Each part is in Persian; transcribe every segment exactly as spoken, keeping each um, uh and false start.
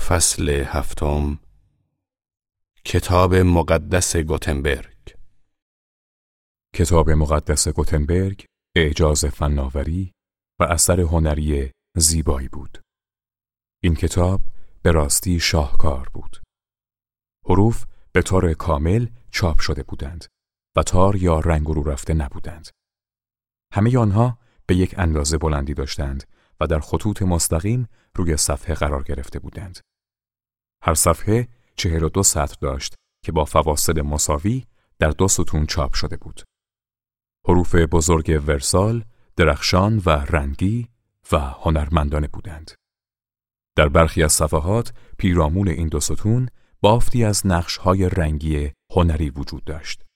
فصل هفتم. کتاب مقدس گوتنبرگ. کتاب مقدس گوتنبرگ اعجاز فناوری و اثر هنری زیبایی بود. این کتاب به راستی شاهکار بود. حروف به طور کامل چاپ شده بودند و تار یا رنگ رو رفته نبودند. همه آنها به یک اندازه بلندی داشتند و در خطوط مستقیم روی صفحه قرار گرفته بودند. هر صفحه چهل و دو سطر داشت که با فواصل مساوی در دو ستون چاپ شده بود. حروف بزرگ ورسال، درخشان و رنگی و هنرمندانه بودند. در برخی از صفحات پیرامون این دو ستون بافتی از نقش‌های رنگی هنری وجود داشت.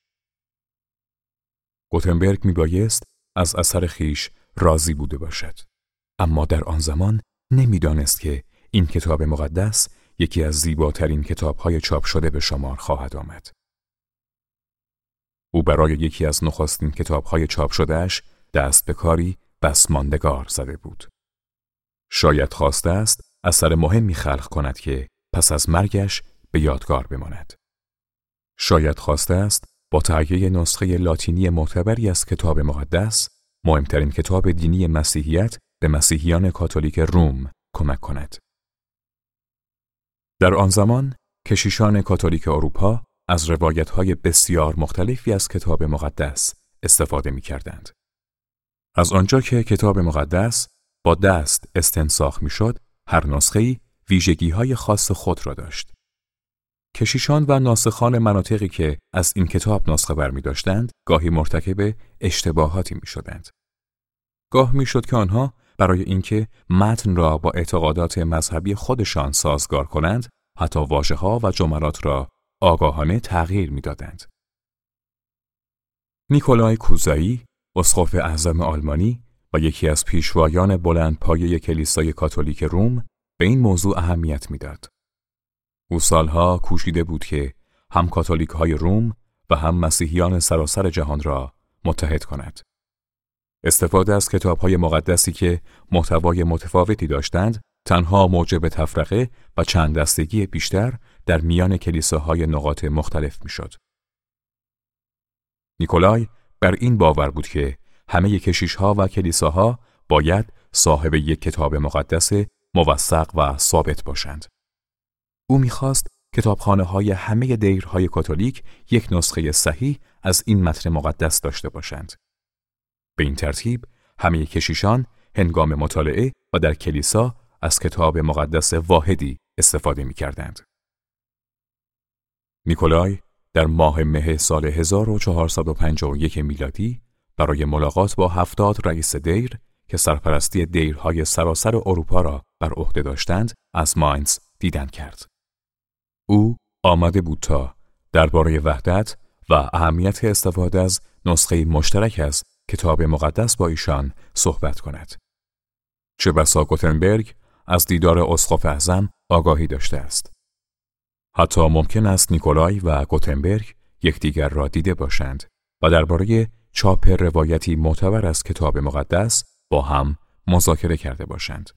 گوتنبرگ میبایست از اثر خیش راضی بوده باشد، اما در آن زمان نمیدانست که این کتاب مقدس یکی از زیباترین کتاب‌های چاپ شده به شمار خواهد آمد. او برای یکی از نخستین کتاب‌های چاپ شده‌اش دست به کاری بس ماندگار زده بود. شاید خواسته است اثر مهمی خلق کند که پس از مرگش به یادگار بماند. شاید خواسته است با تهیه نسخه لاتینی معتبری از کتاب مقدس، مهمترین کتاب دینی مسیحیت به مسیحیان کاتولیک روم کمک کند. در آن زمان کشیشان کاتولیک اروپا از روایت‌های بسیار مختلفی از کتاب مقدس استفاده می‌کردند. از آنجا که کتاب مقدس با دست استنساخ می‌شد، هر نسخه‌ای ویژگی‌های خاص خود را داشت. کشیشان و ناسخان مناطقی که از این کتاب نسخه برمی‌داشتند، گاهی مرتکب اشتباهاتی می‌شدند. گاه می‌شد که آنها برای اینکه متن را با اعتقادات مذهبی خودشان سازگار کنند، حتی واژه‌ها و جملات را آگاهانه تغییر می‌دادند. نیکولای کوزایی، اسقف اعظم آلمانی و یکی از پیشوایان بلندپایه کلیسای کاتولیک روم، به این موضوع اهمیت می‌داد. او سالها کوشیده بود که هم کاتولیک‌های روم و هم مسیحیان سراسر جهان را متحد کند. استفاده از کتاب‌های مقدسی که محتوای متفاوتی داشتند، تنها موجب تفرقه و چند دستگی بیشتر در میان کلیساهای نقاط مختلف میشد. نیکولای بر این باور بود که همه کشیش‌ها و کلیساها باید صاحب یک کتاب مقدس موثق و ثابت باشند. او می‌خواست کتابخانه‌های همه دیرهای کاتولیک یک نسخه صحیح از این متن مقدس داشته باشند. به این ترتیب همه کشیشان هنگام مطالعه و در کلیسا از کتاب مقدس واحدی استفاده می‌کردند. نیکولای در ماه مه سال هزار و چهارصد و پنجاه و یک میلادی برای ملاقات با هفتاد رئیس دیر که سرپرستی دیرهای سراسر اروپا را بر عهده داشتند، از ماینز دیدن کرد. او آمده بود تا درباره وحدت و اهمیت استفاده از نسخه مشترک از کتاب مقدس با ایشان صحبت کند. چه بسا گوتنبرگ از دیدار اسقف اعظم آگاهی داشته است. حتی ممکن است نیکولای و گوتنبرگ یکدیگر را دیده باشند و درباره چاپ روایتی معتبر از کتاب مقدس با هم مذاکره کرده باشند.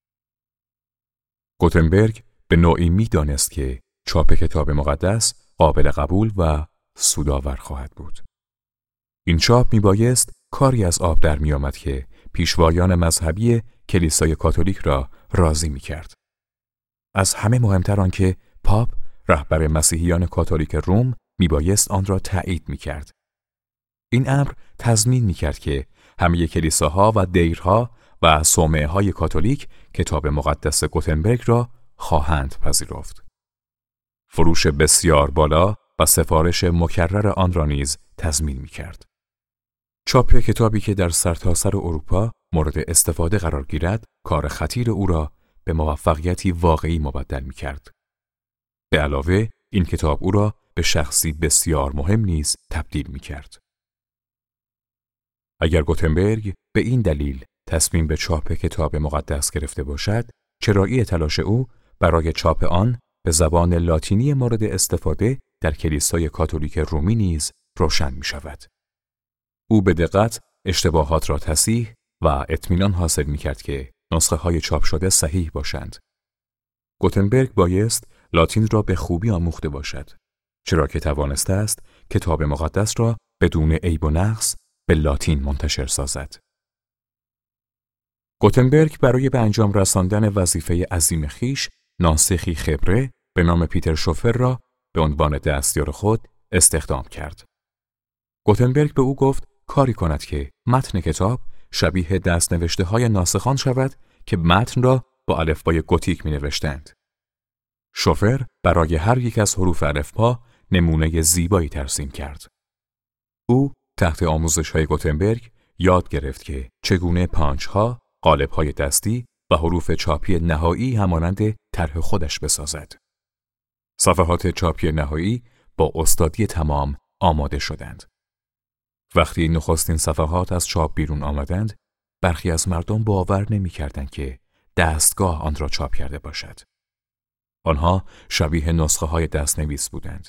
گوتنبرگ به نوعی می‌دانست که چاپ کتاب مقدس قابل قبول و سودآور خواهد بود. این چاپ میبایست کاری از آب در میآمد که پیشوایان مذهبی کلیسای کاتولیک را راضی میکرد. از همه مهمتر آن که پاپ، رهبر مسیحیان کاتولیک روم، میبایست آن را تایید میکرد. این امر تضمین میکرد که همه کلیساها و دیرها و صومعه‌های کاتولیک کتاب مقدس گوتنبرگ را خواهند پذیرفت. فروش بسیار بالا و سفارش مکرر آن را نیز تضمین میکرد. چاپ کتابی که در سرتاسر اروپا مورد استفاده قرار گیرد، کار خطیر او را به موفقیتی واقعی مبدل می‌کرد. به علاوه این کتاب او را به شخصی بسیار مهم نیز تبدیل می‌کرد. اگر گوتنبرگ به این دلیل تصمیم به چاپ کتاب مقدس گرفته باشد، چرایی تلاش او برای چاپ آن به زبان لاتینی مورد استفاده در کلیسای کاتولیک رومی نیز روشن می‌شود. او به دقت اشتباهات را تصحیح و اطمینان حاصل می‌کرد که نسخه‌های چاپ شده صحیح باشند. گوتنبرگ بایست لاتین را به خوبی آموخته باشد، چرا که توانسته است کتاب مقدس را بدون عیب و نقص به لاتین منتشر سازد. گوتنبرگ برای به انجام رساندن وظیفه عظیم خویش ناسخی خبره به نام پیتر شوفر را به عنوان دستیار خود استخدام کرد. گوتنبرگ به او گفت کاری کند که متن کتاب شبیه دستنوشته های ناسخان شود که متن را با الفبای گوتیک می نوشتند. شوفر برای هر یک از حروف الفبا نمونه زیبایی ترسیم کرد. او تحت آموزش های گوتنبرگ یاد گرفت که چگونه پانچ‌ها، قالب‌های دستی و حروف چاپی نهایی همانند طرح خودش بسازد. صفحات چاپی نهایی با استادی تمام آماده شدند. وقتی نخستین صفحات از چاپ بیرون آمدند، برخی از مردم باور نمی‌کردند که دستگاه آن را چاپ کرده باشد. آنها شبیه نسخه‌های دست‌نویس بودند.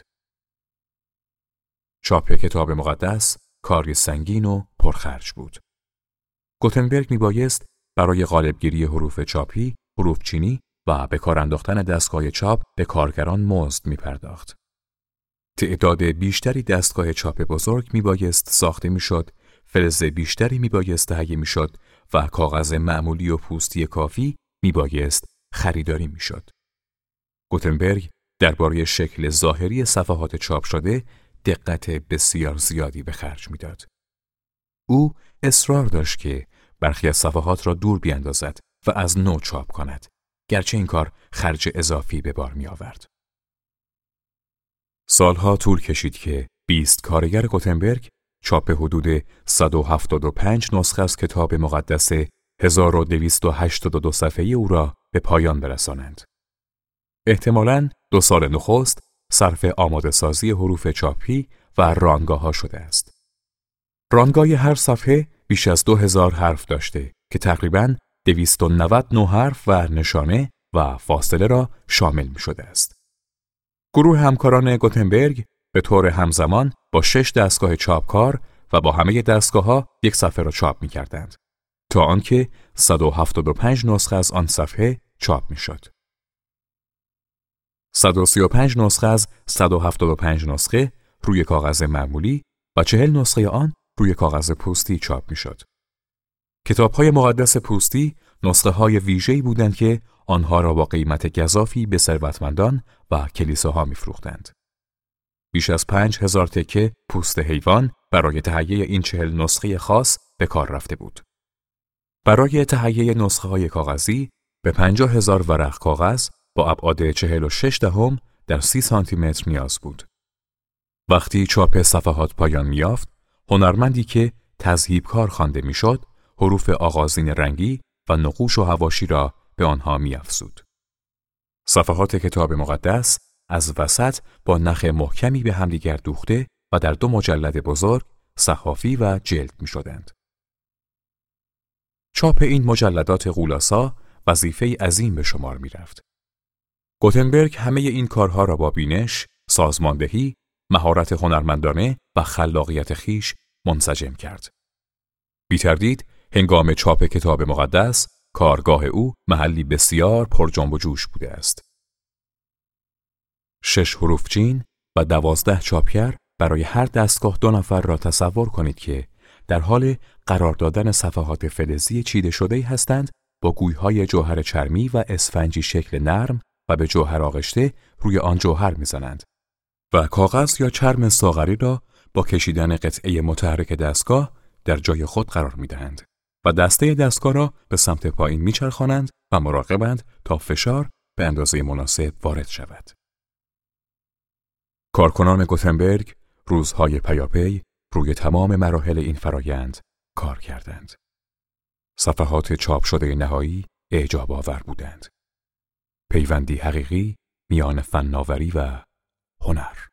چاپ کتاب مقدس کاری سنگین و پرخرج بود. گوتنبرگ میبایست برای غالبگیری حروف چاپی، حروف چینی و به کار انداختن دستگاه چاپ به کارگران مزد میپرداخت. تعداد بیشتری دستگاه چاپ بزرگ میبایست ساخته میشد، فلز بیشتری میبایست تهیه میشد و کاغذ معمولی و پوستی کافی میبایست خریداری میشد. گوتنبرگ درباره شکل ظاهری صفحات چاپ شده دقت بسیار زیادی به خرج میداد. او اصرار داشت که برخی از صفحات را دور بیاندازد و از نو چاپ کند، گرچه این کار خرج اضافی به بار می آورد. سالها طول کشید که بیست کارگر گوتنبرگ چاپ حدود صد و هفتاد و پنج نسخه از کتاب مقدس هزار و دویست و هشتاد و دو صفحه‌ای او را به پایان برسانند. احتمالاً دو سال نخست صرف آماده سازی حروف چاپی و رانگاه ها شده است. رانگاه هر صفحه بیش از دو هزار حرف داشته که تقریباً دویست و نود نوع حرف و نشانه و فاصله را شامل می شده است. گروه همکاران گوتنبرگ به طور همزمان با شش دستگاه چاپکار و با همه دستگاه ها یک صفحه را چاپ می کردند تا آنکه صد و هفتاد و پنج نسخه از آن صفحه چاپ می شد. صد و سی و پنج نسخه از صد و هفتاد و پنج نسخه روی کاغذ معمولی و چهل نسخه آن روی کاغذ پوستی چاپ می شد. کتاب‌های مقدس پوستی نسخه های ویژه‌ای بودند که آنها را با قیمت گزافی به ثروتمندان و کلیساها می‌فروختند. بیش از پنج هزار تکه پوست حیوان برای تهیه این چهل نسخه خاص به کار رفته بود. برای تهیه نسخه های کاغذی به پنجاه هزار ورق کاغذ با ابعاد چهل و شش دهم در سی سانتی متر نیاز بود. وقتی چاپ صفحات پایان می‌یافت، هنرمندی که تذهیبکار خوانده میشد، حروف آغازین رنگی و نقوش و حواشی را به آنها می‌افزود. صفحات کتاب مقدس از وسط با نخ محکمی به همدیگر دوخته و در دو مجلد بزرگ، صحافی و جلد می‌شدند. چاپ این مجلدات غولاسا وظیفه عظیم به شمار می‌رفت. گوتنبرگ همه این کارها را با بینش، سازماندهی، مهارت هنرمندانه و خلاقیت خویش منسجم کرد. بی تردید هنگام چاپ کتاب مقدس کارگاه او محلی بسیار پر جنب و جوش بوده است. شش حروف چین و دوازده چاپگر برای هر دستگاه دو نفر را تصور کنید که در حال قرار دادن صفحات فلزی چیده شده هستند با گویهای جوهر چرمی و اسفنجی شکل نرم و به جوهر آغشته روی آن جوهر میزنند و کاغذ یا چرم ساغری را با کشیدن قطعه متحرک دستگاه در جای خود قرار میدهند و دسته دستگاه را به سمت پایین میچرخانند و مراقبند تا فشار به اندازه مناسب وارد شود. کارکنان گوتنبرگ روزهای پیاپی روی تمام مراحل این فرایند کار کردند. صفحات چاپ شده نهایی اعجاب آور بودند. پیوندی حقیقی میان فناوری و هنر.